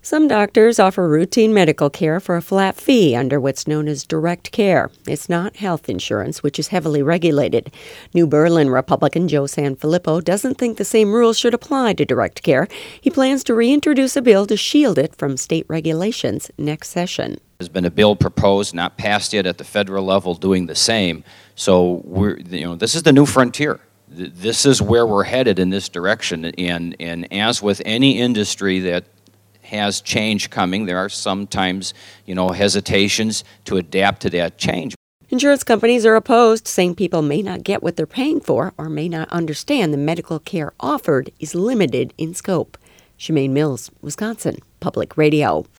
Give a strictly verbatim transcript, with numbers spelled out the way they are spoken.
Some doctors offer routine medical care for a flat fee under what's known as direct care. It's not health insurance, which is heavily regulated. New Berlin Republican Joe Sanfilippo doesn't think the same rules should apply to direct care. He plans to reintroduce a bill to shield it from state regulations next session. There's been a bill proposed, not passed yet at the federal level, doing the same. So we're, you know, this is the new frontier. This is where we're headed in this direction. And, and as with any industry that has change coming, there are sometimes, you know, hesitations to adapt to that change. Insurance companies are opposed, saying people may not get what they're paying for or may not understand the medical care offered is limited in scope. Chemaine Mills, Wisconsin Public Radio.